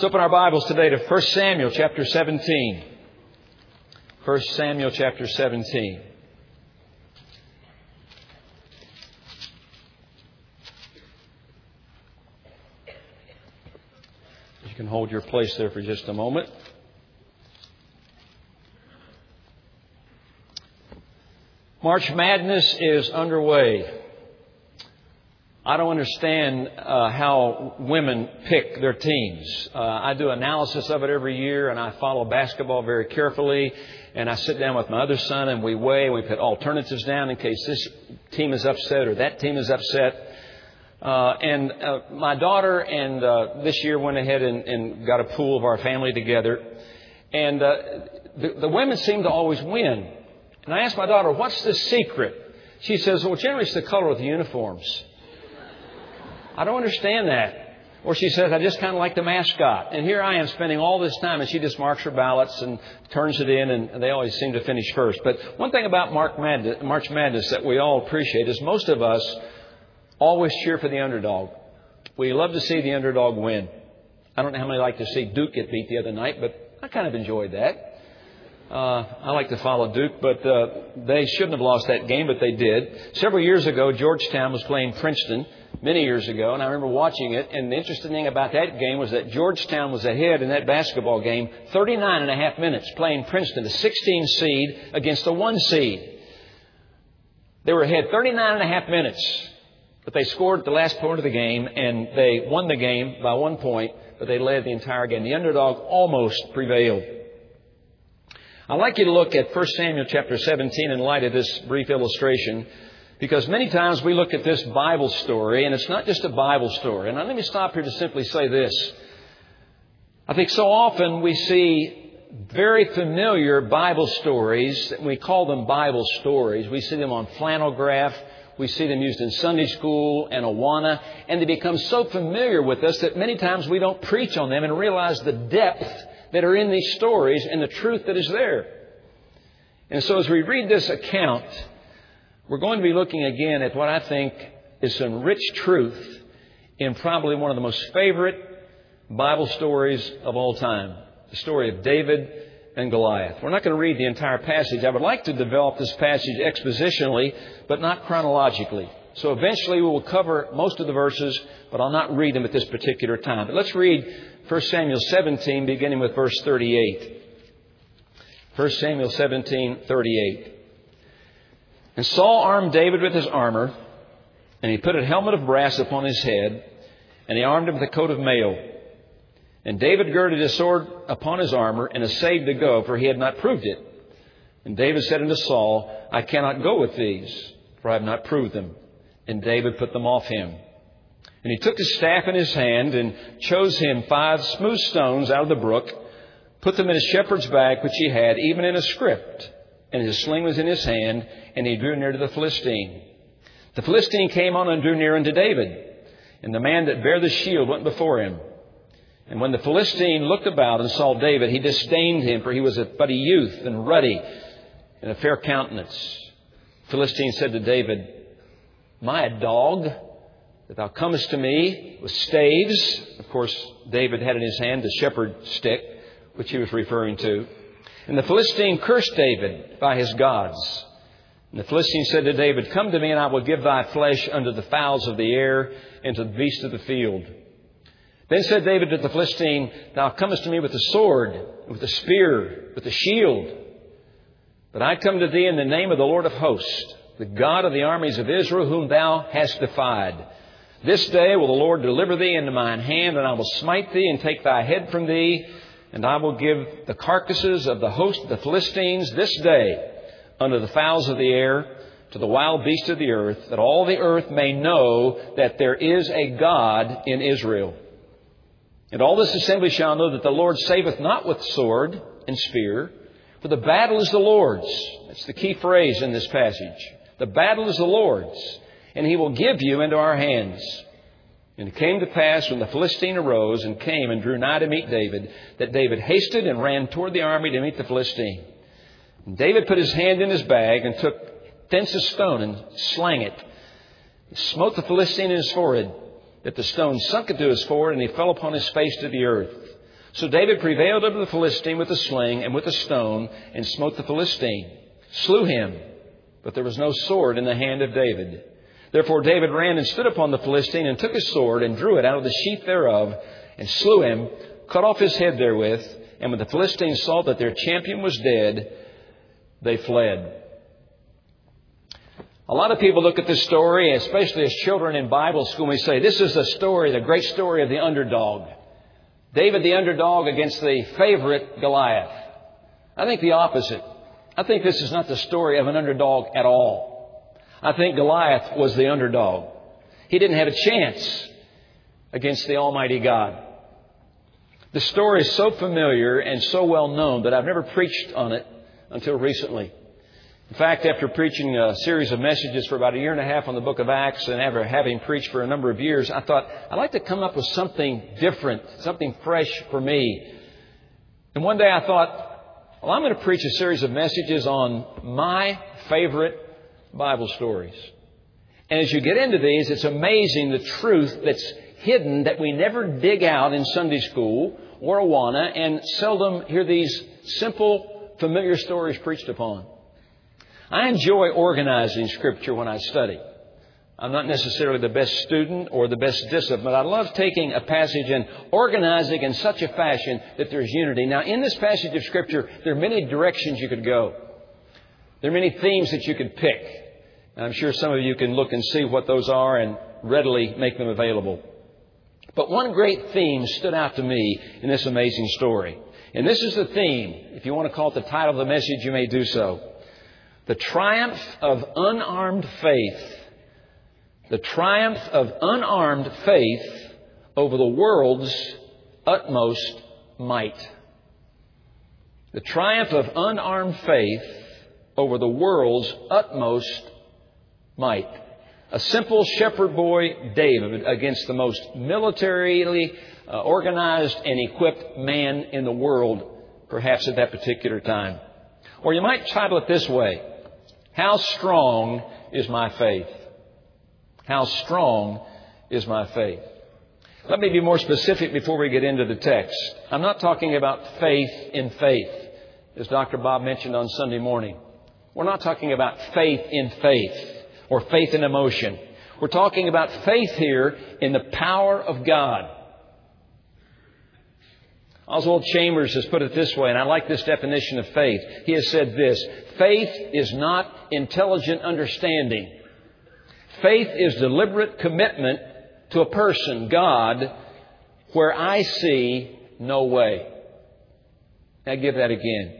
Let's open our Bibles today to 1 Samuel chapter 17. 1 Samuel chapter 17. You can hold your place there for just a moment. March Madness is underway. I don't understand how women pick their teams. I do analysis of it every year, and I follow basketball very carefully. And I sit down with my other son, and we weigh, and we put alternatives down in case this team is upset or that team is upset. My daughter and this year went ahead and got a pool of our family together. And the women seem to always win. And I asked my daughter, what's the secret? She says, well, generally it's the color of the uniforms. I don't understand that. Or she says, I just kind of like the mascot. And here I am spending all this time, and she just marks her ballots and turns it in, and they always seem to finish first. But one thing about March Madness that we all appreciate is most of us always cheer for the underdog. We love to see the underdog win. I don't know how many like to see Duke get beat the other night, but I kind of enjoyed that. I like to follow Duke, but they shouldn't have lost that game, but they did. Several years ago, Georgetown was playing Princeton. Many years ago, and I remember watching it, and the interesting thing about that game was that Georgetown was ahead in that basketball game 39 and a half minutes, playing Princeton, a 16 seed against a 1 seed. They were ahead 39 and a half minutes, but they scored at the last point of the game, and they won the game by 1 point, but they led the entire game. The underdog almost prevailed. I'd like you to look at 1 Samuel chapter 17 in light of this brief illustration, because many times we look at this Bible story, and it's not just a Bible story. And let me stop here to simply say this. I think so often we see very familiar Bible stories, and we call them Bible stories. We see them on flannel graph. We see them used in Sunday school and Awana. And they become so familiar with us that many times we don't preach on them and realize the depth that are in these stories and the truth that is there. And so as we read this account, we're going to be looking again at what I think is some rich truth in probably one of the most favorite Bible stories of all time, the story of David and Goliath. We're not going to read the entire passage. I would like to develop this passage expositionally, but not chronologically. So eventually we will cover most of the verses, but I'll not read them at this particular time. But let's read 1 Samuel 17, beginning with verse 38. 1 Samuel 17, 38. And Saul armed David with his armor, and he put a helmet of brass upon his head, and he armed him with a coat of mail. And David girded his sword upon his armor, and essayed to go, for he had not proved it. And David said unto Saul, I cannot go with these, for I have not proved them. And David put them off him. And he took his staff in his hand, and chose him 5 smooth stones out of the brook, put them in his shepherd's bag which he had, even in a scrip. And his sling was in his hand, and he drew near to the Philistine. The Philistine came on and drew near unto David, and the man that bare the shield went before him. And when the Philistine looked about and saw David, he disdained him, for he was but a youth and ruddy, and a fair countenance. The Philistine said to David, Am I a dog, that thou comest to me with staves? Of course, David had in his hand the shepherd's stick, which he was referring to. And the Philistine cursed David by his gods. And the Philistine said to David, Come to me, and I will give thy flesh unto the fowls of the air, and to the beasts of the field. Then said David to the Philistine, Thou comest to me with the sword, with the spear, with the shield. But I come to thee in the name of the Lord of hosts, the God of the armies of Israel, whom thou hast defied. This day will the Lord deliver thee into mine hand, and I will smite thee and take thy head from thee. And I will give the carcasses of the host of the Philistines this day unto the fowls of the air, to the wild beasts of the earth, that all the earth may know that there is a God in Israel. And all this assembly shall know that the Lord saveth not with sword and spear, for the battle is the Lord's. That's the key phrase in this passage. The battle is the Lord's, and he will give you into our hands. And it came to pass when the Philistine arose and came and drew nigh to meet David, that David hasted and ran toward the army to meet the Philistine. And David put his hand in his bag and took thence a stone and slang it. He smote the Philistine in his forehead, that the stone sunk into his forehead, and he fell upon his face to the earth. So David prevailed over the Philistine with a sling and with a stone, and smote the Philistine, slew him, but there was no sword in the hand of David. Therefore David ran and stood upon the Philistine, and took his sword, and drew it out of the sheath thereof, and slew him, cut off his head therewith. And when the Philistines saw that their champion was dead, they fled. A lot of people look at this story, especially as children in Bible school, and we say, this is the story, the great story of the underdog. David the underdog against the favorite Goliath. I think the opposite. I think this is not the story of an underdog at all. I think Goliath was the underdog. He didn't have a chance against the Almighty God. The story is so familiar and so well known that I've never preached on it until recently. In fact, after preaching a series of messages for about a year and a half on the book of Acts, and after having preached for a number of years, I thought, I'd like to come up with something different, something fresh for me. And one day I thought, well, I'm going to preach a series of messages on my favorite Bible stories. And as you get into these, it's amazing the truth that's hidden that we never dig out in Sunday school or Awana, and seldom hear these simple, familiar stories preached upon. I enjoy organizing Scripture when I study. I'm not necessarily the best student or the best discipline, but I love taking a passage and organizing in such a fashion that there's unity. Now, in this passage of Scripture, there are many directions you could go. There are many themes that you could pick. And I'm sure some of you can look and see what those are and readily make them available. But one great theme stood out to me in this amazing story. And this is the theme. If you want to call it the title of the message, you may do so. The triumph of unarmed faith. The triumph of unarmed faith over the world's utmost might. The triumph of unarmed faith over the world's utmost might. A simple shepherd boy, David, against the most militarily organized and equipped man in the world, perhaps at that particular time. Or you might title it this way: how strong is my faith? How strong is my faith? Let me be more specific before we get into the text. I'm not talking about faith in faith, as Dr. Bob mentioned on Sunday morning. We're not talking about faith in faith or faith in emotion. We're talking about faith here in the power of God. Oswald Chambers has put it this way, and I like this definition of faith. He has said this: faith is not intelligent understanding. Faith is deliberate commitment to a person, God, where I see no way. Now give that again.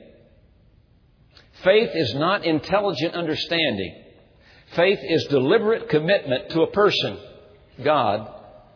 Faith is not intelligent understanding. Faith is deliberate commitment to a person, God,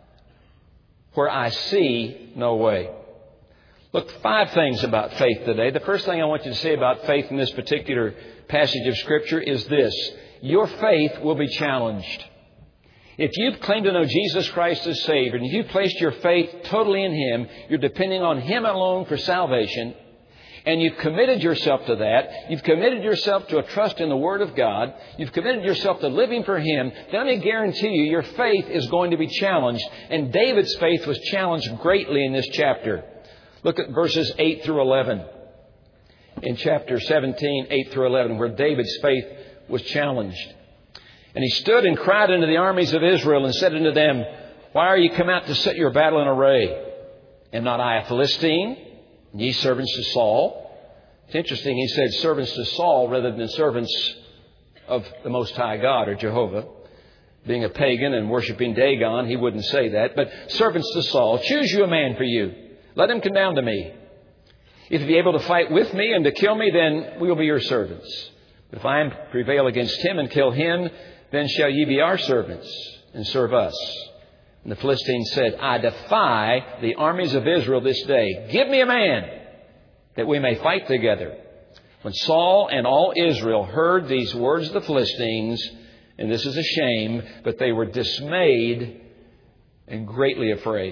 where I see no way. Look, 5 things about faith today. The first thing I want you to say about faith in this particular passage of Scripture is this: your faith will be challenged. If you've claimed to know Jesus Christ as Savior, and if you've placed your faith totally in Him, you're depending on Him alone for salvation, and you've committed yourself to that, you've committed yourself to a trust in the Word of God, you've committed yourself to living for Him, then I guarantee you your faith is going to be challenged. And David's faith was challenged greatly in this chapter. Look at verses 8 through 11. In chapter 17, 8 through 11, where David's faith was challenged. And he stood and cried unto the armies of Israel and said unto them, why are ye come out to set your battle in array? Am not I a Philistine, and ye servants to Saul? It's interesting, he said servants to Saul rather than servants of the Most High God or Jehovah. Being a pagan and worshiping Dagon, he wouldn't say that. But servants to Saul, choose you a man for you. Let him come down to me. If you be able to fight with me and to kill me, then we will be your servants. But if I prevail against him and kill him, then shall ye be our servants and serve us. And the Philistine said, I defy the armies of Israel this day. Give me a man that we may fight together. When Saul and all Israel heard these words of the Philistines, and this is a shame, but they were dismayed and greatly afraid.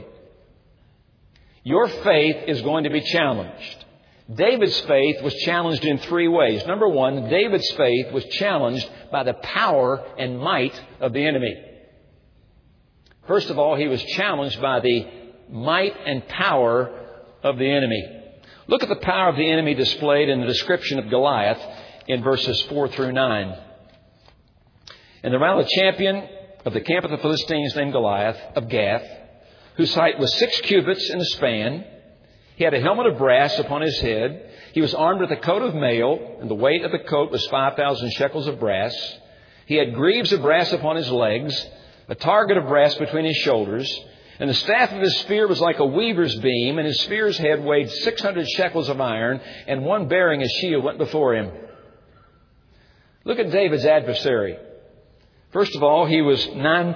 Your faith is going to be challenged. David's faith was challenged in 3 ways. Number 1, David's faith was challenged by the power and might of the enemy. First of all, he was challenged by the might and power of the enemy. Look at the power of the enemy displayed in the description of Goliath in verses 4 through 9. And there ran a champion of the camp of the Philistines named Goliath of Gath, whose height was 6 cubits in a span. He had a helmet of brass upon his head. He was armed with a coat of mail, and the weight of the coat was 5,000 shekels of brass. He had greaves of brass upon his legs, a target of brass between his shoulders, and the staff of his spear was like a weaver's beam, and his spear's head weighed 600 shekels of iron, and one bearing a shield went before him. Look at David's adversary. First of all, he was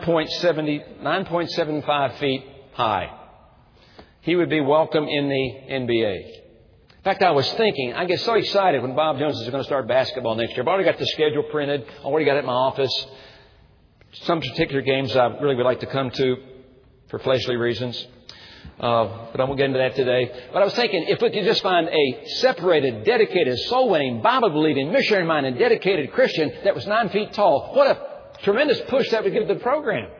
9.75 feet high. He would be welcome in the NBA. In fact, I was thinking, I get so excited when Bob Jones is going to start basketball next year. I've already got the schedule printed. I already got it in my office. Some particular games I really would like to come to for fleshly reasons. But I won't get into that today. But I was thinking, if we could just find a separated, dedicated, soul-winning, Bible-believing, missionary-minded, dedicated Christian that was 9 feet tall, what a tremendous push that would give to the program.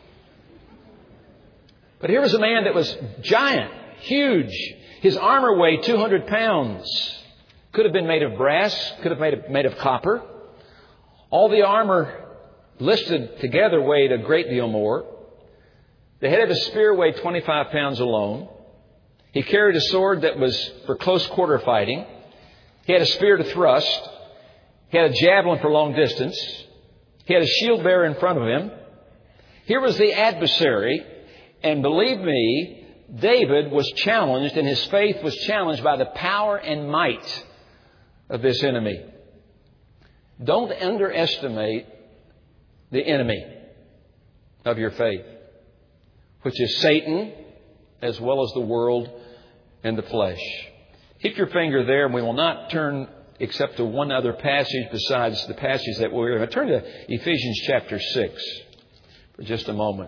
But here was a man that was giant, huge. His armor weighed 200 pounds. Could have been made of brass, could have been made of copper. All the armor listed together weighed a great deal more. The head of his spear weighed 25 pounds alone. He carried a sword that was for close quarter fighting. He had a spear to thrust. He had a javelin for long distance. He had a shield bearer in front of him. Here was the adversary. And believe me, David was challenged, and his faith was challenged by the power and might of this enemy. Don't underestimate the enemy of your faith, which is Satan as well as the world and the flesh. Keep your finger there, and we will not turn except to one other passage besides the passage that we're going to turn to Ephesians chapter 6 for just a moment.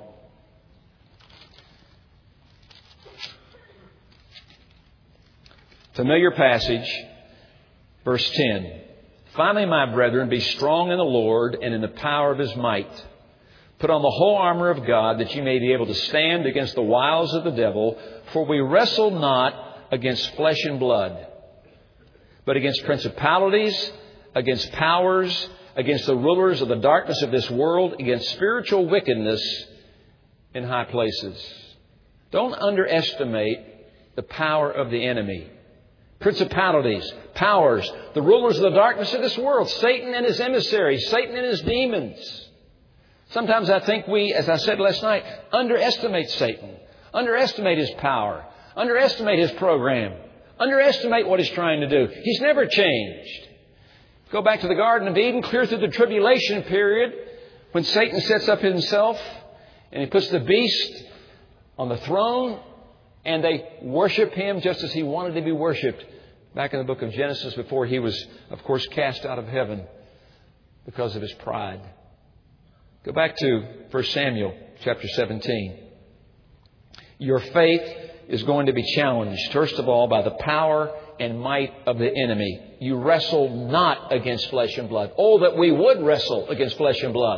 Familiar passage, verse 10. Finally, my brethren, be strong in the Lord and in the power of His might. Put on the whole armor of God that you may be able to stand against the wiles of the devil. For we wrestle not against flesh and blood, but against principalities, against powers, against the rulers of the darkness of this world, against spiritual wickedness in high places. Don't underestimate the power of the enemy. Principalities, powers, the rulers of the darkness of this world, Satan and his emissaries, Satan and his demons. Sometimes I think we, as I said last night, underestimate Satan, underestimate his power, underestimate his program, underestimate what he's trying to do. He's never changed. Go back to the Garden of Eden, clear through the tribulation period, when Satan sets up himself and he puts the beast on the throne, and they worship him just as he wanted to be worshipped back in the book of Genesis before he was, of course, cast out of heaven because of his pride. Go back to 1 Samuel chapter 17. Your faith is going to be challenged, first of all, by the power and might of the enemy. You wrestle not against flesh and blood. Oh, that we would wrestle against flesh and blood,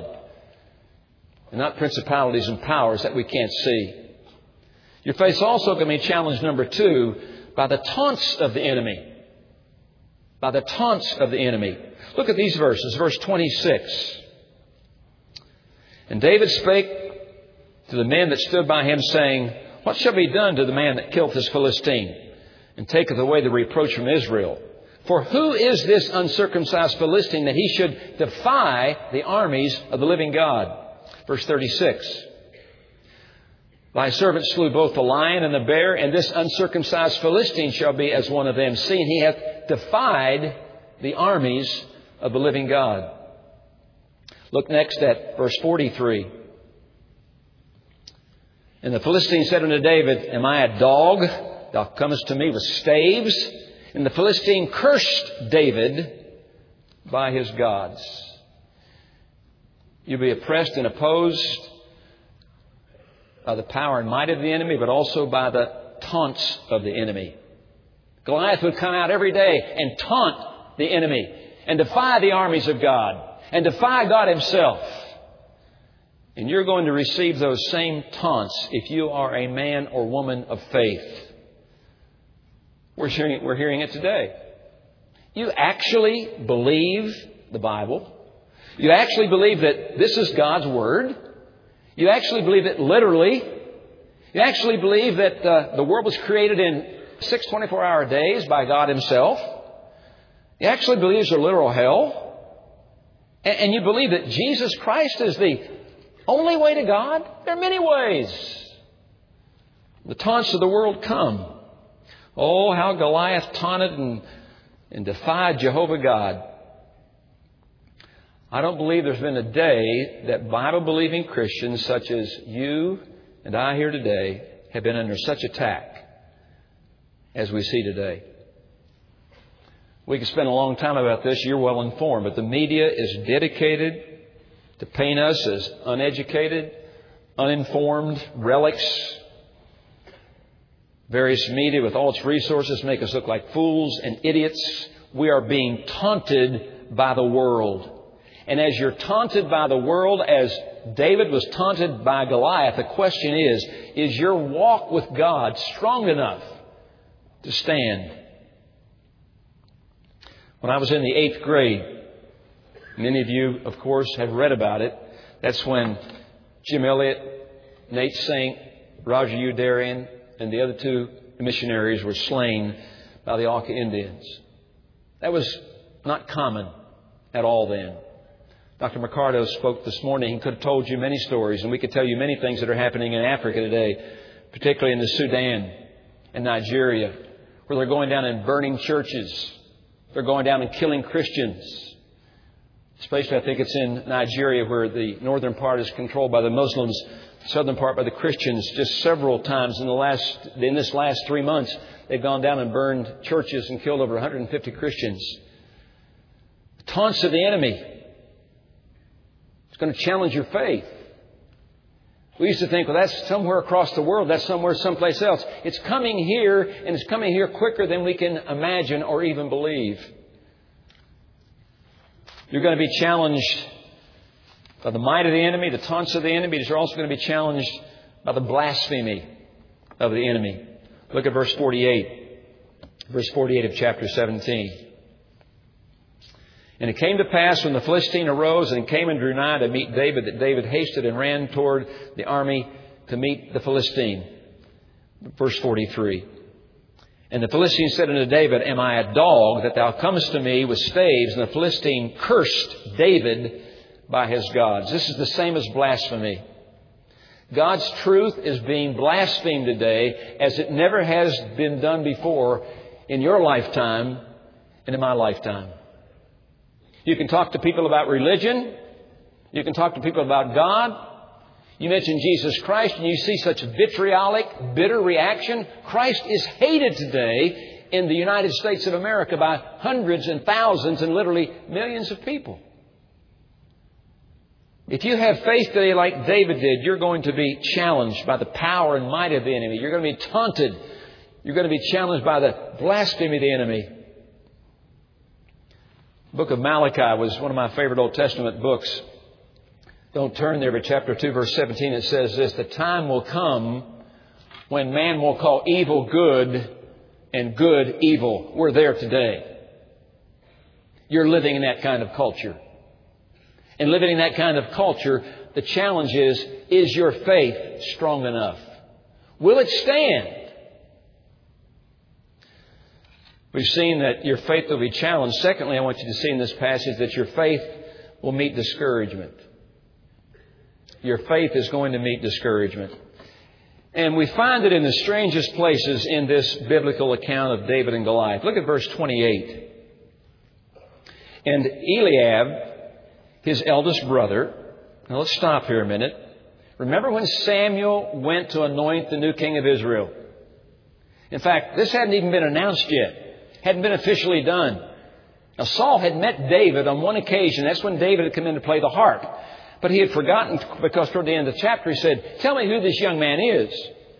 and not principalities and powers that we can't see. Your faith's also going to be challenged, number 2, by the taunts of the enemy. By the taunts of the enemy. Look at these verses. Verse 26. And David spake to the men that stood by him, saying, What shall be done to the man that killeth this Philistine, and taketh away the reproach from Israel? For who is this uncircumcised Philistine that he should defy the armies of the living God? Verse 36. Thy servant slew both the lion and the bear, and this uncircumcised Philistine shall be as one of them, seeing he hath defied the armies of the living God. Look next at verse 43. And the Philistine said unto David, Am I a dog? Thou comest to me with staves. And the Philistine cursed David by his gods. You'll be oppressed and opposed by the power and might of the enemy, but also by the taunts of the enemy. Goliath would come out every day and taunt the enemy and defy the armies of God and defy God Himself. And you're going to receive those same taunts if you are a man or woman of faith. We're hearing it today. You actually believe the Bible. You actually believe that this is God's Word. You actually believe it literally. You actually believe that the world was created in 6 24-hour days by God Himself. You actually believe there's a literal hell. And you believe that Jesus Christ is the only way to God. There are many ways. The taunts of the world come. Oh, how Goliath taunted and defied Jehovah God. I don't believe there's been a day that Bible-believing Christians such as you and I here today have been under such attack as we see today. We could spend a long time about this. You're well informed. But the media is dedicated to paint us as uneducated, uninformed relics. Various media with all its resources make us look like fools and idiots. We are being taunted by the world. And as you're taunted by the world, as David was taunted by Goliath, the question is your walk with God strong enough to stand? When I was in the 8th grade, many of you, of course, have read about it. That's when Jim Elliott, Nate Saint, Roger Youderian, and the other 2 missionaries were slain by the Auca Indians. That was not common at all then. Dr. Mercado spoke this morning. He could have told you many stories, and we could tell you many things that are happening in Africa today, particularly in the Sudan and Nigeria, where they're going down and burning churches. They're going down and killing Christians. Especially, I think it's in Nigeria, where the northern part is controlled by the Muslims, the southern part by the Christians. Just several times in this last 3 months, they've gone down and burned churches and killed over 150 Christians. The taunts of the enemy. It's going to challenge your faith. We used to think, well, that's somewhere across the world. That's somewhere someplace else. It's coming here, and it's coming here quicker than we can imagine or even believe. You're going to be challenged by the might of the enemy, the taunts of the enemy. You're also going to be challenged by the blasphemy of the enemy. Look at verse 48. Verse 48 of chapter 17. And it came to pass when the Philistine arose and came and drew nigh to meet David, that David hasted and ran toward the army to meet the Philistine. Verse 43. And the Philistine said unto David, Am I a dog that thou comest to me with staves? And the Philistine cursed David by his gods. This is the same as blasphemy. God's truth is being blasphemed today as it never has been done before in your lifetime and in my lifetime. You can talk to people about religion. You can talk to people about God. You mention Jesus Christ and you see such vitriolic, bitter reaction. Christ is hated today in the United States of America by hundreds and thousands and literally millions of people. If you have faith today like David did, you're going to be challenged by the power and might of the enemy. You're going to be taunted. You're going to be challenged by the blasphemy of the enemy. The book of Malachi was one of my favorite Old Testament books. Don't turn there, but chapter 2, verse 17, it says this: the time will come when man will call evil good and good evil. We're there today. You're living in that kind of culture. And living in that kind of culture, the challenge is your faith strong enough? Will it stand? We've seen that your faith will be challenged. Secondly, I want you to see in this passage that your faith will meet discouragement. Your faith is going to meet discouragement. And we find it in the strangest places in this biblical account of David and Goliath. Look at verse 28. And Eliab, his eldest brother. Now let's stop here a minute. Remember when Samuel went to anoint the new king of Israel? In fact, this hadn't even been announced yet. Hadn't been officially done. Now Saul had met David on one occasion. That's when David had come in to play the harp. But he had forgotten, because toward the end of the chapter he said, tell me who this young man is.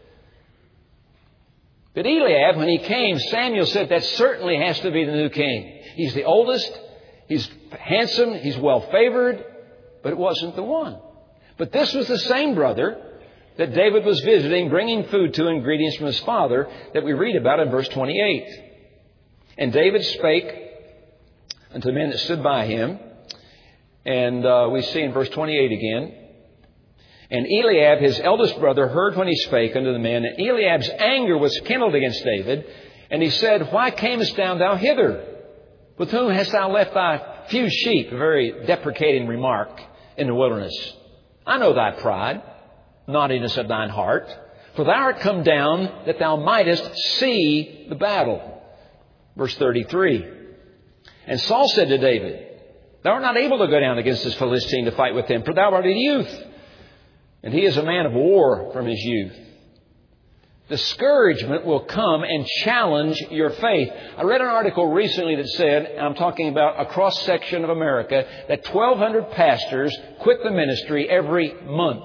But Eliab, when he came, Samuel said, that certainly has to be the new king. He's the oldest. He's handsome. He's well favored. But it wasn't the one. But this was the same brother that David was visiting, bringing food to and greetings from his father that we read about in verse 28. And David spake unto the men that stood by him. And we see in verse 28 again. And Eliab, his eldest brother, heard when he spake unto the men. And Eliab's anger was kindled against David. And he said, Why camest thou hither? With whom hast thou left thy few sheep? A very deprecating remark in the wilderness. I know thy pride, naughtiness of thine heart. For thou art come down that thou mightest see the battle. Verse 33. And Saul said to David, Thou art not able to go down against this Philistine to fight with him, for thou art a youth. And he is a man of war from his youth. Discouragement will come and challenge your faith. I read an article recently that said, I'm talking about a cross-section of America, that 1,200 pastors quit the ministry every month.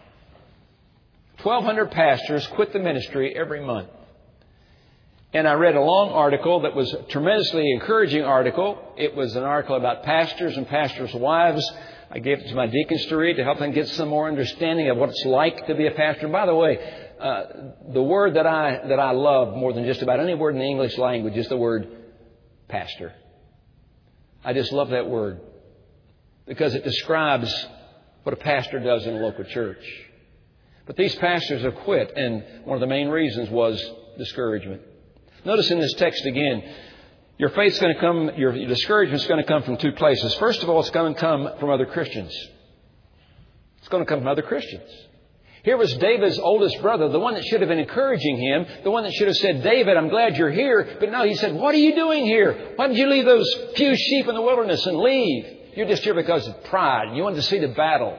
1,200 pastors quit the ministry every month. And I read a long article that was a tremendously encouraging article. It was an article about pastors and pastors' wives. I gave it to my deacons to read to help them get some more understanding of what it's like to be a pastor. And by the way, the word that I love more than just about any word in the English language is the word pastor. I just love that word because it describes what a pastor does in a local church. But these pastors have quit, and one of the main reasons was discouragement. Notice in this text again, your faith's going to come, your discouragement's going to come from two places. First of all, it's going to come from other Christians. It's going to come from other Christians. Here was David's oldest brother, the one that should have been encouraging him, the one that should have said, David, I'm glad you're here. But no, he said, what are you doing here? Why did you leave those few sheep in the wilderness and leave? You're just here because of pride. You wanted to see the battle.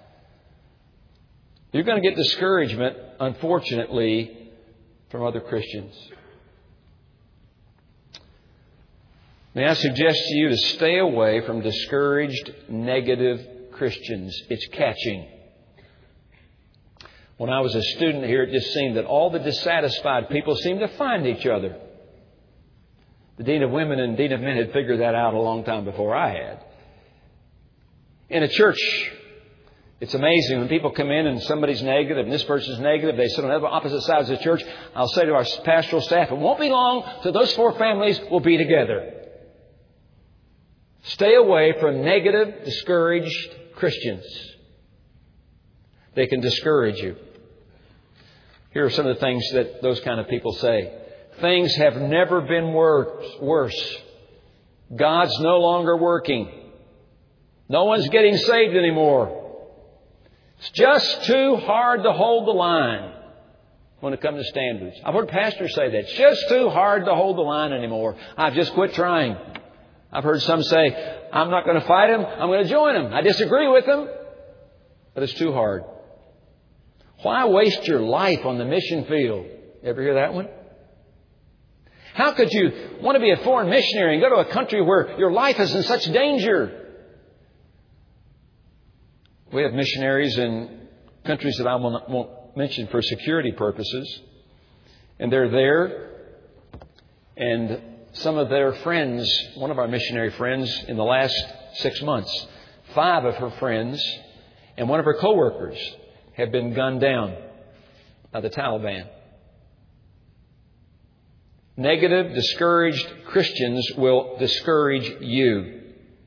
You're going to get discouragement, unfortunately, from other Christians. May I suggest to you to stay away from discouraged, negative Christians. It's catching. When I was a student here, it just seemed that all the dissatisfied people seemed to find each other. The Dean of Women and Dean of Men had figured that out a long time before I had. In a church, it's amazing when people come in and somebody's negative and this person's negative. They sit on the opposite sides of the church. I'll say to our pastoral staff, it won't be long till those four families will be together. Stay away from negative, discouraged Christians. They can discourage you. Here are some of the things that those kind of people say. Things have never been worse. God's no longer working. No one's getting saved anymore. It's just too hard to hold the line when it comes to standards. I've heard pastors say that. It's just too hard to hold the line anymore. I've just quit trying. I've heard some say, I'm not going to fight him. I'm going to join him. I disagree with him, but it's too hard. Why waste your life on the mission field? Ever hear that one? How could you want to be a foreign missionary and go to a country where your life is in such danger? We have missionaries in countries that I won't mention for security purposes. And they're there. And some of their friends, one of our missionary friends in the last 6 months, 5 of her friends and one of her co-workers have been gunned down by the Taliban. Negative, discouraged Christians will discourage you.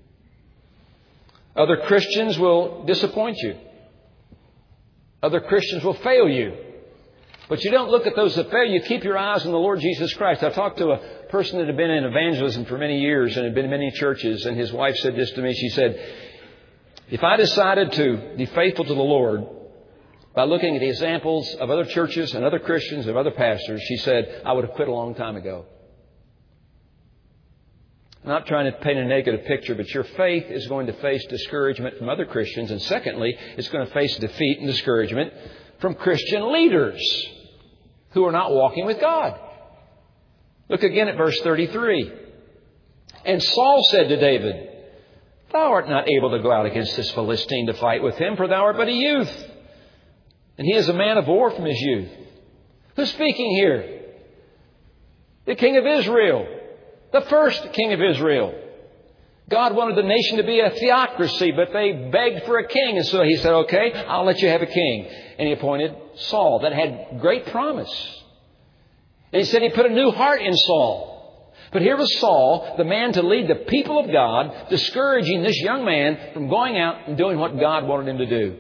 Other Christians will disappoint you. Other Christians will fail you. But you don't look at those that fail. You keep your eyes on the Lord Jesus Christ. I talked to a person that had been in evangelism for many years and had been in many churches. And his wife said this to me. She said, if I decided to be faithful to the Lord by looking at the examples of other churches and other Christians, of other pastors, she said, I would have quit a long time ago. I'm not trying to paint a negative picture, but your faith is going to face discouragement from other Christians. And secondly, it's going to face defeat and discouragement from Christian leaders who are not walking with God. Look again at verse 33. And Saul said to David, Thou art not able to go out against this Philistine to fight with him, for thou art but a youth. And he is a man of war from his youth. Who's speaking here? The king of Israel. The first king of Israel. God wanted the nation to be a theocracy, but they begged for a king. And so he said, okay, I'll let you have a king. and He appointed Saul. That had great promise. And He said He put a new heart in Saul. But here was Saul, the man to lead the people of God, discouraging this young man from going out and doing what God wanted him to do.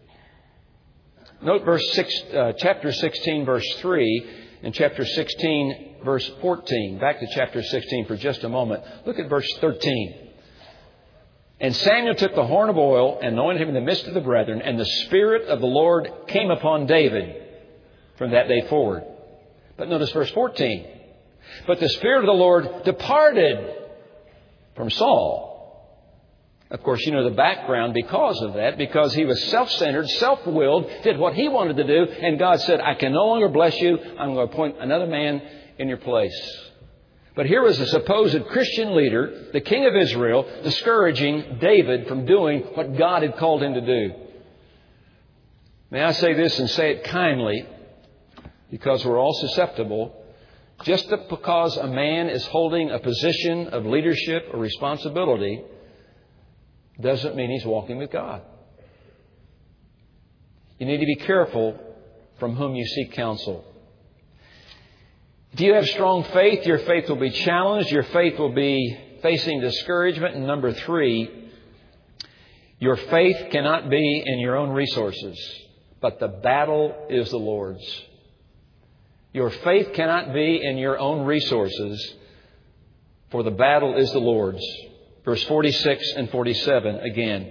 Note chapter 16, verse 3, and chapter 16, verse 14. Back to chapter 16 for just a moment. Look at verse 13. And Samuel took the horn of oil and anointed him in the midst of the brethren, and the Spirit of the Lord came upon David from that day forward. But notice verse 14. But the Spirit of the Lord departed from Saul. Of course, you know the background because of that, because he was self-centered, self-willed, did what he wanted to do, and God said, I can no longer bless you. I'm going to appoint another man in your place. But here was a supposed Christian leader, the king of Israel, discouraging David from doing what God had called him to do. May I say this and say it kindly, because we're all susceptible. Just because a man is holding a position of leadership or responsibility doesn't mean he's walking with God. You need to be careful from whom you seek counsel. If you have strong faith, your faith will be challenged. Your faith will be facing discouragement. And number 3, your faith cannot be in your own resources, but the battle is the Lord's. Your faith cannot be in your own resources, for the battle is the Lord's. Verse 46 and 47 again.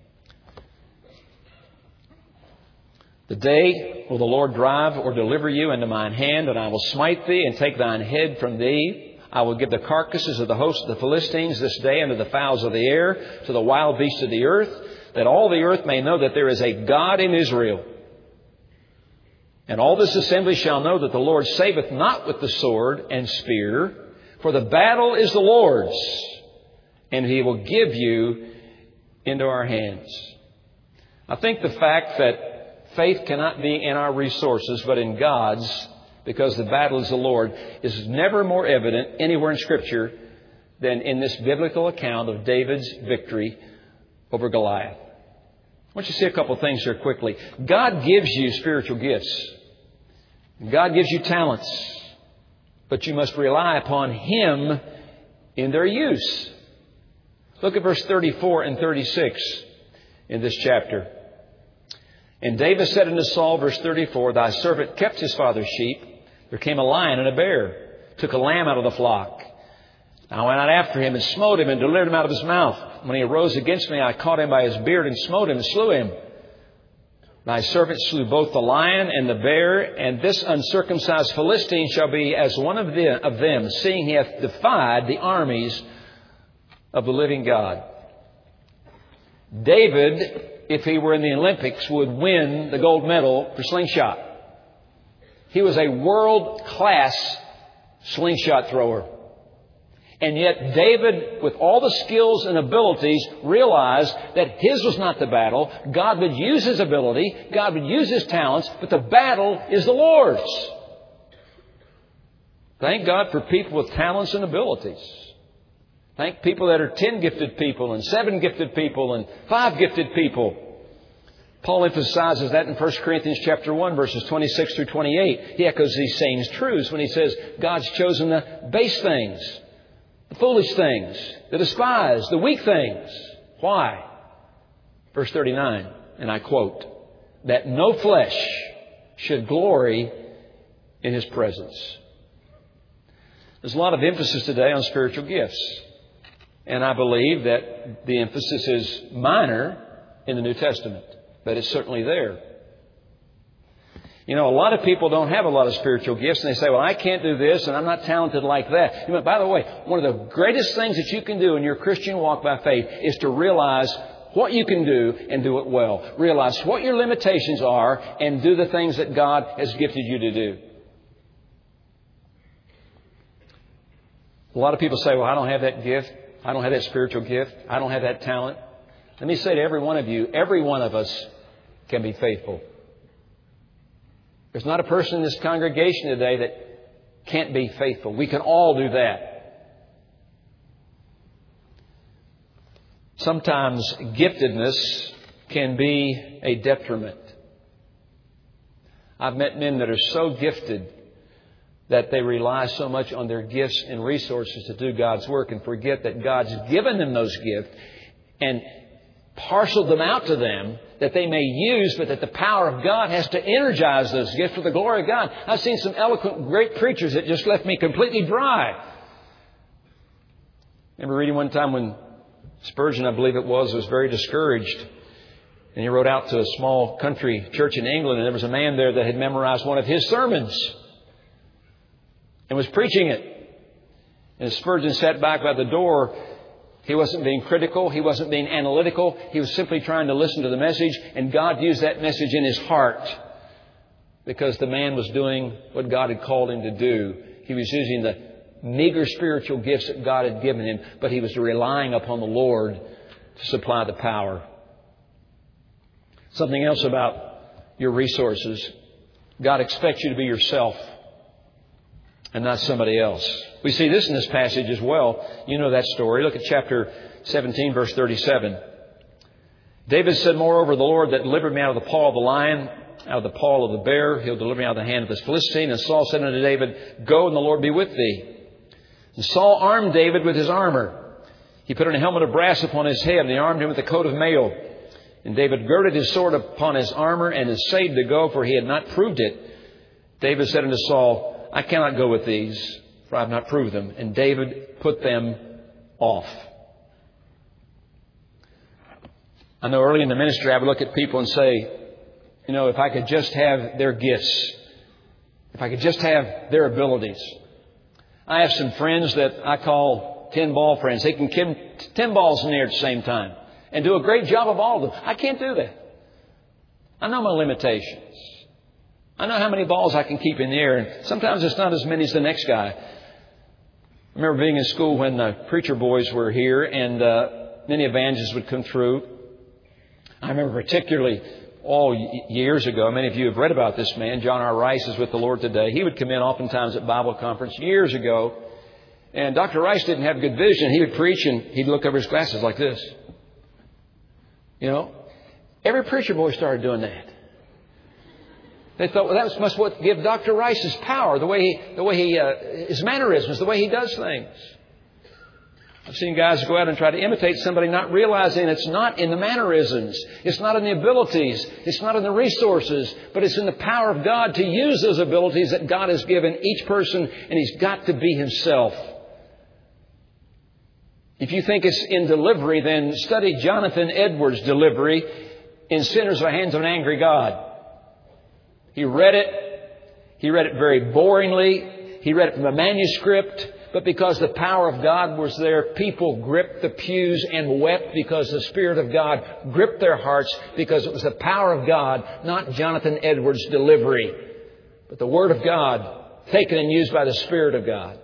The day will the Lord drive or deliver you into mine hand, and I will smite thee and take thine head from thee. I will give the carcasses of the host of the Philistines this day unto the fowls of the air, to the wild beasts of the earth, that all the earth may know that there is a God in Israel. And all this assembly shall know that the Lord saveth not with the sword and spear, for the battle is the Lord's, and He will give you into our hands. I think the fact that faith cannot be in our resources, but in God's, because the battle is the Lord, is never more evident anywhere in Scripture than in this biblical account of David's victory over Goliath. I want you to see a couple of things here quickly. God gives you spiritual gifts. God gives you talents. But you must rely upon Him in their use. Look at verse 34 and 36 in this chapter. And David said unto Saul, verse 34, Thy servant kept his father's sheep. There came a lion and a bear, took a lamb out of the flock. I went out after him and smote him and delivered him out of his mouth. When he arose against me, I caught him by his beard and smote him and slew him. Thy servant slew both the lion and the bear, and this uncircumcised Philistine shall be as one of them, seeing he hath defied the armies of the living God. David, if he were in the Olympics, would win the gold medal for slingshot. He was a world-class slingshot thrower. And yet David, with all the skills and abilities, realized that his was not the battle. God would use his ability. God would use his talents. But the battle is the Lord's. Thank God for people with talents and abilities. Thank people that are 10 gifted people and 7 gifted people and 5 gifted people. Paul emphasizes that in 1 Corinthians chapter 1, verses 26 through 28. He echoes these same truths when he says God's chosen the base things, the foolish things, the despised, the weak things. Why? Verse 39, and I quote, that no flesh should glory in His presence. There's a lot of emphasis today on spiritual gifts. And I believe that the emphasis is minor in the New Testament, but it's certainly there. You know, a lot of people don't have a lot of spiritual gifts, and they say, well, I can't do this, and I'm not talented like that. You know, by the way, one of the greatest things that you can do in your Christian walk by faith is to realize what you can do and do it well. Realize what your limitations are and do the things that God has gifted you to do. A lot of people say, well, I don't have that gift. I don't have that spiritual gift. I don't have that talent. Let me say to every one of you, every one of us can be faithful. There's not a person in this congregation today that can't be faithful. We can all do that. Sometimes giftedness can be a detriment. I've met men that are so gifted that they rely so much on their gifts and resources to do God's work and forget that God's given them those gifts and parceled them out to them that they may use, but that the power of God has to energize those gifts for the glory of God. I've seen some eloquent, great preachers that just left me completely dry. I remember reading one time when Spurgeon, I believe it was very discouraged. And he wrote out to a small country church in England, and there was a man there that had memorized one of his sermons and was preaching it. And as Spurgeon sat back by the door, he wasn't being critical. He wasn't being analytical. He was simply trying to listen to the message. And God used that message in his heart because the man was doing what God had called him to do. He was using the meager spiritual gifts that God had given him, but he was relying upon the Lord to supply the power. Something else about your resources. God expects you to be yourself and not somebody else. We see this in this passage as well. You know that story. Look at chapter 17, verse 37. David said, "Moreover, the Lord that delivered me out of the paw of the lion, out of the paw of the bear, He'll deliver me out of the hand of this Philistine." And Saul said unto David, "Go, and the Lord be with thee." And Saul armed David with his armor. He put a helmet of brass upon his head, and he armed him with a coat of mail. And David girded his sword upon his armor and essayed to go, for he had not proved it. David said unto Saul, "I cannot go with these, for I have not proved them." And David put them off. I know early in the ministry I would look at people and say, if I could just have their gifts, if I could just have their abilities. I have some friends that I call 10-ball friends. They can kick 10 balls in the air at the same time and do a great job of all of them. I can't do that. I know my limitations. I know how many balls I can keep in the air, and sometimes it's not as many as the next guy. I remember being in school when the preacher boys were here, and many evangelists would come through. I remember particularly years ago, many of you have read about this man, John R. Rice is with the Lord today. He would come in oftentimes at Bible conference years ago, and Dr. Rice didn't have good vision. He would preach, and he'd look over his glasses like this. Every preacher boy started doing that. They thought, well, that must what give Dr. Rice his power, the way he his mannerisms, the way he does things. I've seen guys go out and try to imitate somebody, not realizing it's not in the mannerisms, it's not in the abilities, it's not in the resources, but it's in the power of God to use those abilities that God has given each person, and he's got to be himself. If you think it's in delivery, then study Jonathan Edwards' delivery in Sinners of the Hands of an Angry God. He read it very boringly. He read it from a manuscript. But because the power of God was there, people gripped the pews and wept because the Spirit of God gripped their hearts, because it was the power of God, not Jonathan Edwards' delivery, but the Word of God taken and used by the Spirit of God.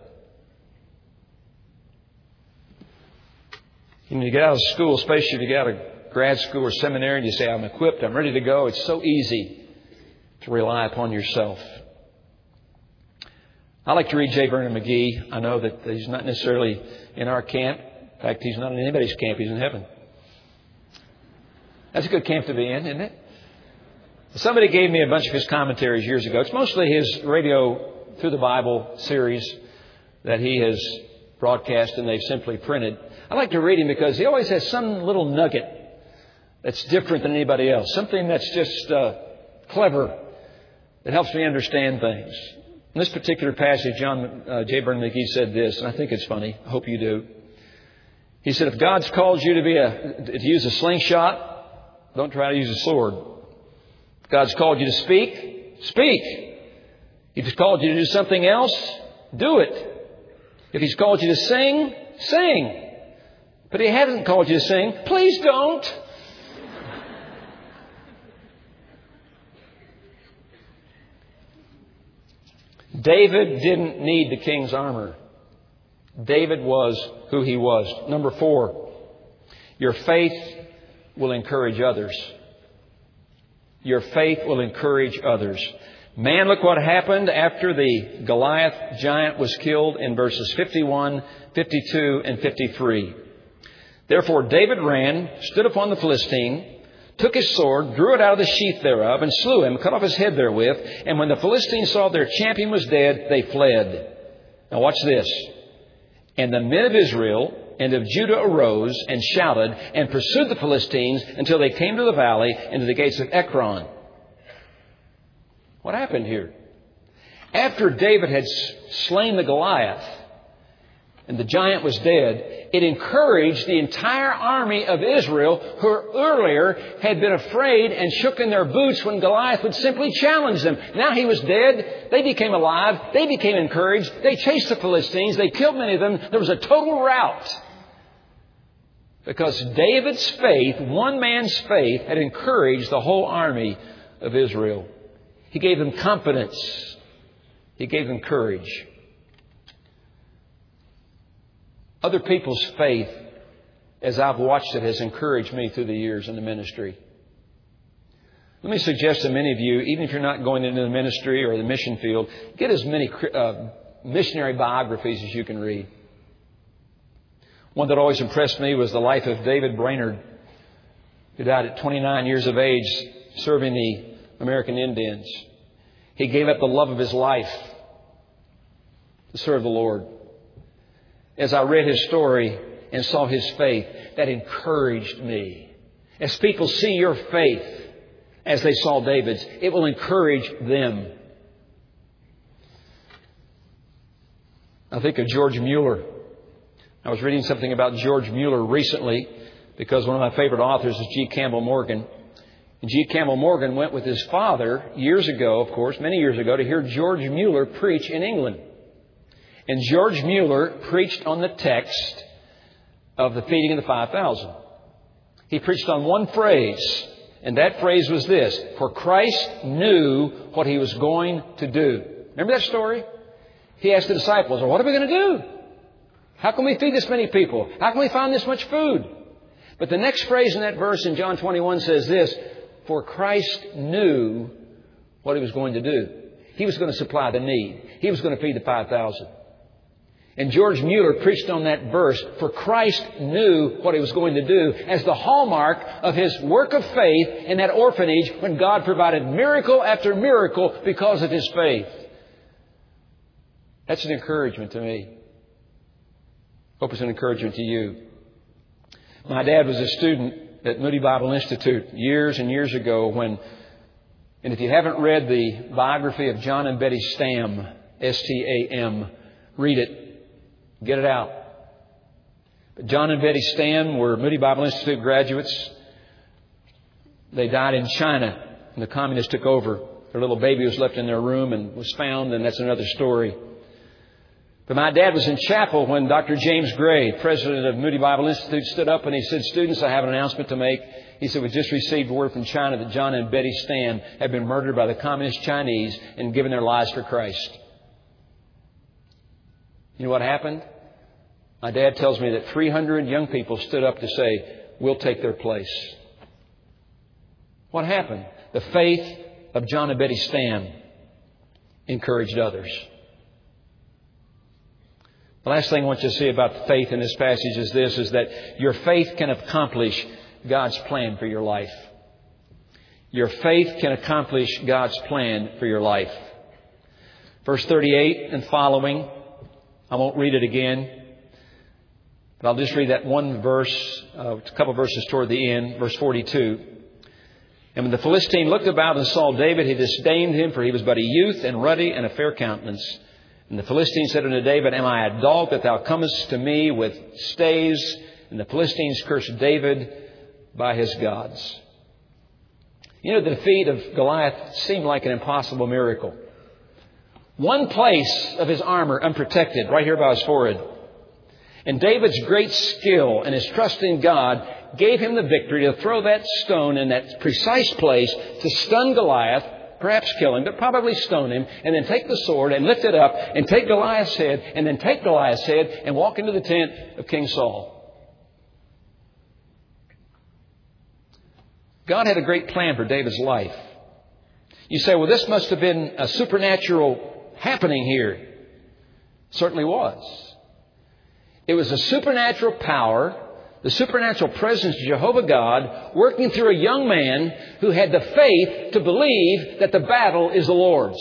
When you get out of school, especially if you get out of grad school or seminary, and you say, "I'm equipped, I'm ready to go," it's so easy to rely upon yourself. I like to read J. Vernon McGee. I know that he's not necessarily in our camp. In fact, he's not in anybody's camp. He's in heaven. That's a good camp to be in, isn't it? Somebody gave me a bunch of his commentaries years ago. It's mostly his Radio Through the Bible series that he has broadcast and they've simply printed. I like to read him because he always has some little nugget that's different than anybody else. Something that's just clever, that helps me understand things. In this particular passage, J. Vernon McGee said this, and I think it's funny. I hope you do. He said, if God's called you to use a slingshot, don't try to use a sword. If God's called you to speak, speak. If He's called you to do something else, do it. If He's called you to sing, sing. But He hasn't called you to sing, please don't. David didn't need the king's armor. David was who he was. Number 4, your faith will encourage others. Your faith will encourage others. Man, look what happened after the Goliath giant was killed in verses 51, 52, and 53. Therefore David ran, stood upon the Philistine, took his sword, drew it out of the sheath thereof, and slew him, cut off his head therewith. And when the Philistines saw their champion was dead, they fled. Now watch this. And the men of Israel and of Judah arose and shouted and pursued the Philistines until they came to the valley and to the gates of Ekron. What happened here? After David had slain the Goliath and the giant was dead, it encouraged the entire army of Israel, who earlier had been afraid and shook in their boots when Goliath would simply challenge them. Now he was dead. They became alive. They became encouraged. They chased the Philistines. They killed many of them. There was a total rout. Because David's faith, one man's faith, had encouraged the whole army of Israel. He gave them confidence. He gave them courage. Other people's faith, as I've watched it, has encouraged me through the years in the ministry. Let me suggest to many of you, even if you're not going into the ministry or the mission field, get as many missionary biographies as you can read. One that always impressed me was the life of David Brainerd, who died at 29 years of age serving the American Indians. He gave up the love of his life to serve the Lord. As I read his story and saw his faith, that encouraged me. As people see your faith as they saw David's, it will encourage them. I think of George Mueller. I was reading something about George Mueller recently because one of my favorite authors is G. Campbell Morgan. And G. Campbell Morgan went with his father years ago, of course, many years ago, to hear George Mueller preach in England. And George Mueller preached on the text of the feeding of the 5,000. He preached on one phrase, and that phrase was this: for Christ knew what He was going to do. Remember that story? He asked the disciples, well, what are we going to do? How can we feed this many people? How can we find this much food? But the next phrase in that verse in John 21 says this: for Christ knew what He was going to do. He was going to supply the need. He was going to feed the 5,000. And George Mueller preached on that verse, for Christ knew what He was going to do, as the hallmark of His work of faith in that orphanage when God provided miracle after miracle because of His faith. That's an encouragement to me. Hope it's an encouragement to you. My dad was a student at Moody Bible Institute years and years ago and if you haven't read the biography of John and Betty Stam, S-T-A-M, read it. Get it out. But John and Betty Stam were Moody Bible Institute graduates. They died in China and the communists took over. Their little baby was left in their room and was found, and that's another story. But my dad was in chapel when Dr. James Gray, president of Moody Bible Institute, stood up and he said, students, I have an announcement to make. He said, we just received word from China that John and Betty Stam have been murdered by the communist Chinese and given their lives for Christ. You know what happened? My dad tells me that 300 young people stood up to say, we'll take their place. What happened? The faith of John and Betty Stam encouraged others. The last thing I want you to see about faith in this passage is this, is that your faith can accomplish God's plan for your life. Your faith can accomplish God's plan for your life. Verse 38 and following, I won't read it again, but I'll just read that one verse, a couple verses toward the end, verse 42. And when the Philistine looked about and saw David, he disdained him, for he was but a youth and ruddy and a fair countenance. And the Philistine said unto David, am I a dog that thou comest to me with staves? And the Philistines cursed David by his gods. You know, the defeat of Goliath seemed like an impossible miracle. One place of his armor unprotected, right here by his forehead. And David's great skill and his trust in God gave him the victory to throw that stone in that precise place to stun Goliath, perhaps kill him, but probably stone him, and then take the sword and lift it up and take Goliath's head, and then take Goliath's head and walk into the tent of King Saul. God had a great plan for David's life. You say, well, this must have been a supernatural happening here. It certainly was. It was a supernatural power The supernatural presence of Jehovah God working through a young man who had the faith to believe that the battle is the Lord's.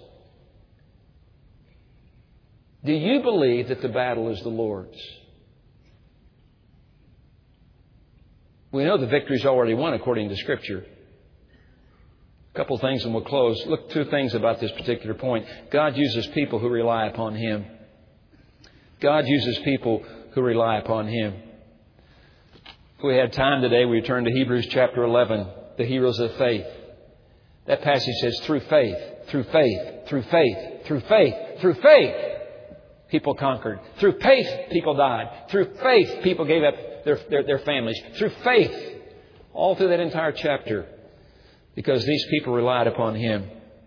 Do you believe that the battle is the Lord's? We know the victory's already won according to Scripture. A couple of things and we'll close. Look, two things about this particular point. God uses people who rely upon Him. God uses people who rely upon Him. If we had time today, we turn to Hebrews chapter 11, the heroes of faith. That passage says, through faith, through faith, through faith, through faith, through faith, people conquered. Through faith, people died. Through faith, people gave up their families. Through faith, all through that entire chapter, because these people relied upon Him.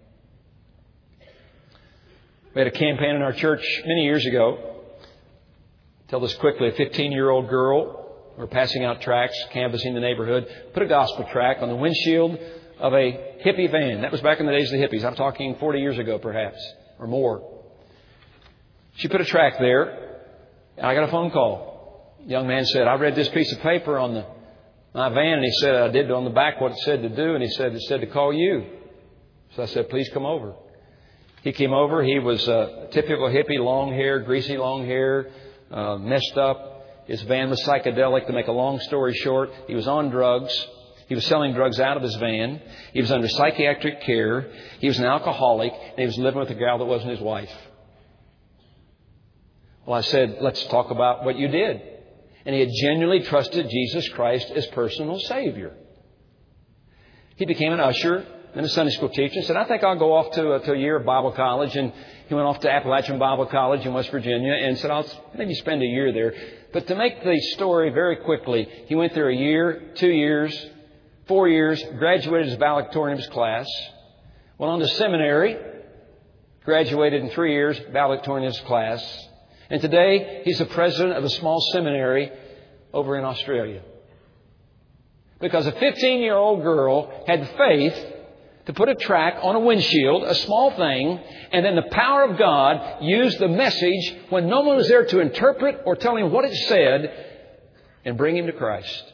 We had a campaign in our church many years ago. Tell this quickly. A 15-year-old girl, we're passing out tracts, canvassing the neighborhood, put a gospel tract on the windshield of a hippie van. That was back in the days of the hippies. I'm talking 40 years ago, perhaps, or more. She put a tract there, and I got a phone call. The young man said, I read this piece of paper on my van, and he said, I did on the back what it said to do, and he said, it said to call you. So I said, please come over. He came over. He was a typical hippie, long hair, greasy long hair, messed up. His van was psychedelic. To make a long story short, he was on drugs. He was selling drugs out of his van. He was under psychiatric care. He was an alcoholic, and he was living with a gal that wasn't his wife. Well, I said, let's talk about what you did. And he had genuinely trusted Jesus Christ as personal Savior. He became an usher and a Sunday school teacher and said, I think I'll go off to a year of Bible college. And he went off to Appalachian Bible College in West Virginia and said, I'll maybe spend a year there. But to make the story very quickly, he went there a year, 2 years, 4 years, graduated his valedictorian's class, went on to seminary, graduated in 3 years, valedictorian's class. And today, he's the president of a small seminary over in Australia. Because a 15-year-old girl had faith to put a tract on a windshield, a small thing, and then the power of God used the message when no one was there to interpret or tell him what it said and bring him to Christ.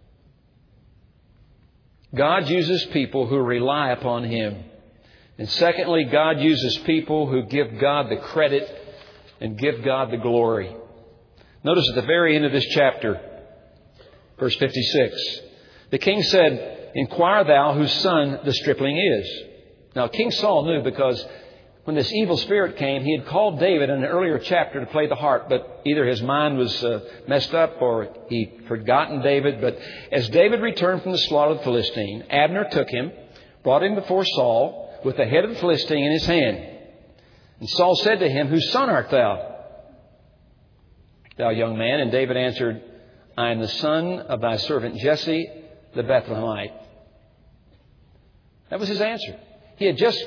God uses people who rely upon Him. And secondly, God uses people who give God the credit and give God the glory. Notice at the very end of this chapter, verse 56, the king said, inquire thou whose son the stripling is. Now, King Saul knew, because when this evil spirit came, he had called David in an earlier chapter to play the harp, but either his mind was messed up or he'd forgotten David. But as David returned from the slaughter of the Philistine, Abner took him, brought him before Saul with the head of the Philistine in his hand. And Saul said to him, whose son art thou, thou young man? And David answered, I am the son of thy servant Jesse the Bethlehemite. That was his answer. He had just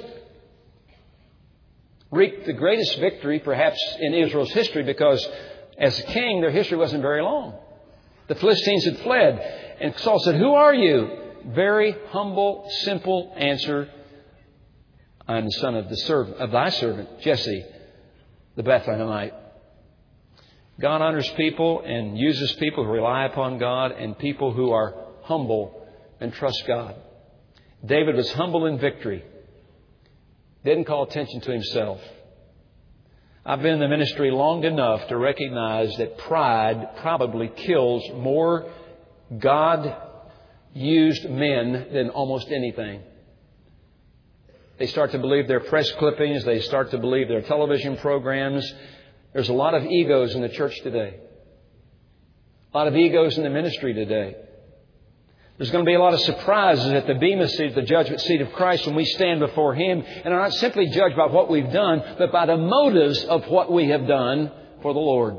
reaped the greatest victory perhaps in Israel's history, because as a king, their history wasn't very long. The Philistines had fled. And Saul said, who are you? Very humble, simple answer. I am the son of thy servant, Jesse, the Bethlehemite. God honors people and uses people who rely upon God and people who are humble and trust God. David was humble in victory. Didn't call attention to himself. I've been in the ministry long enough to recognize that pride probably kills more God-used men than almost anything. They start to believe their press clippings. They start to believe their television programs. There's a lot of egos in the church today. A lot of egos in the ministry today. There's going to be a lot of surprises at the bema seat, the judgment seat of Christ, when we stand before Him and are not simply judged by what we've done, but by the motives of what we have done for the Lord.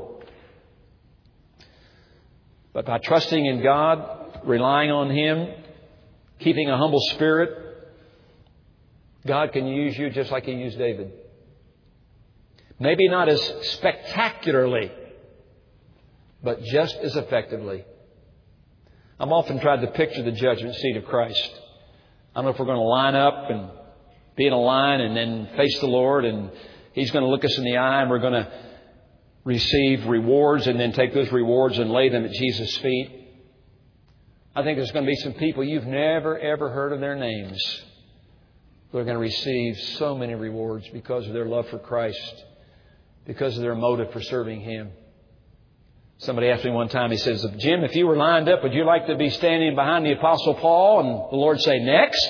But by trusting in God, relying on Him, keeping a humble spirit, God can use you just like He used David. Maybe not as spectacularly, but just as effectively. I'm often tried to picture the judgment seat of Christ. I don't know if we're going to line up and be in a line and then face the Lord, and He's going to look us in the eye, and we're going to receive rewards and then take those rewards and lay them at Jesus' feet. I think there's going to be some people you've never, ever heard of their names who are going to receive so many rewards because of their love for Christ, because of their motive for serving Him. Somebody asked me one time, he says, Jim, if you were lined up, would you like to be standing behind the Apostle Paul and the Lord say, next?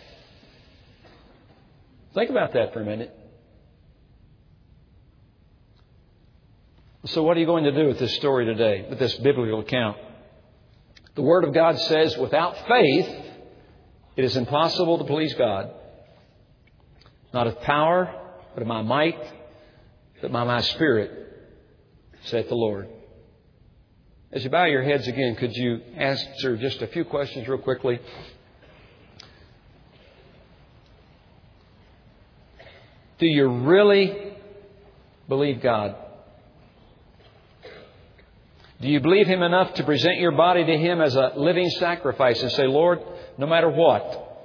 Think about that for a minute. So what are you going to do with this story today, with this biblical account? The Word of God says, without faith, it is impossible to please God. Not of power, but of my might, but by my Spirit, saith the Lord. As you bow your heads again, could you answer just a few questions real quickly? Do you really believe God? Do you believe Him enough to present your body to Him as a living sacrifice and say, Lord, no matter what,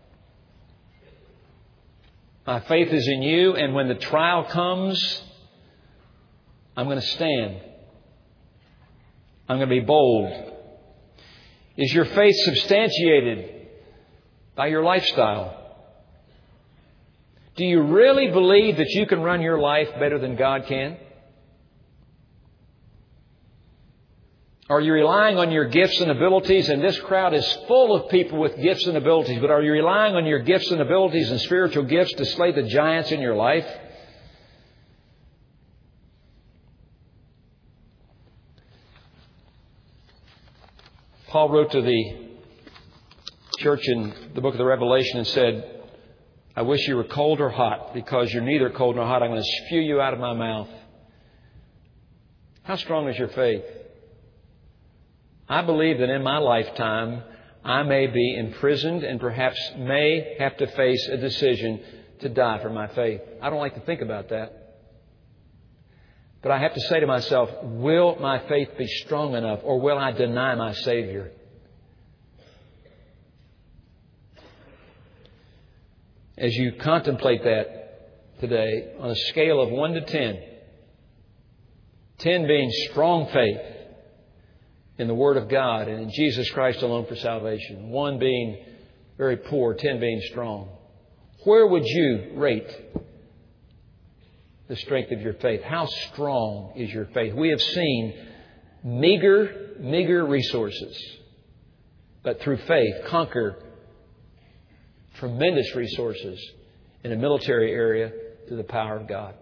my faith is in You, and when the trial comes, I'm going to stand. I'm going to be bold. Is your faith substantiated by your lifestyle? Do you really believe that you can run your life better than God can? Are you relying on your gifts and abilities? And this crowd is full of people with gifts and abilities. But are you relying on your gifts and abilities and spiritual gifts to slay the giants in your life? Paul wrote to the church in the book of the Revelation and said, I wish you were cold or hot. Because you're neither cold nor hot, I'm going to spew you out of my mouth. How strong is your faith? I believe that in my lifetime, I may be imprisoned and perhaps may have to face a decision to die for my faith. I don't like to think about that. But I have to say to myself, will my faith be strong enough, or will I deny my Savior? As you contemplate that today, on a scale of 1 to 10, 10 being strong faith in the Word of God and in Jesus Christ alone for salvation, 1 being very poor, 10 being strong, where would you rate the strength of your faith? How strong is your faith? We have seen meager resources, but through faith conquer tremendous resources in a military area through the power of God.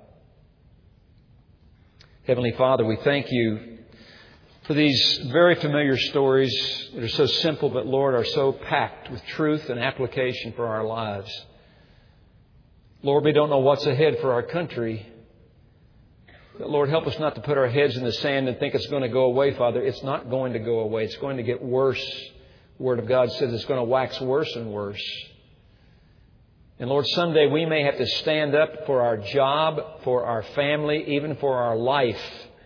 Heavenly Father, we thank You for these very familiar stories that are so simple, but Lord, are so packed with truth and application for our lives. Lord, we don't know what's ahead for our country. But Lord, help us not to put our heads in the sand and think it's going to go away, Father. It's not going to go away. It's going to get worse. The Word of God says it's going to wax worse and worse. And Lord, someday we may have to stand up for our job, for our family, even for our life,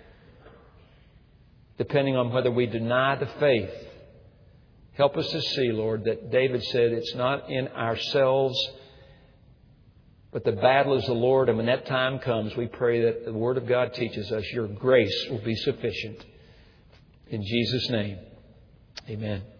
depending on whether we deny the faith. Help us to see, Lord, that David said it's not in ourselves, but the battle is the Lord. And when that time comes, we pray that the Word of God teaches us your grace will be sufficient. In Jesus' name, amen.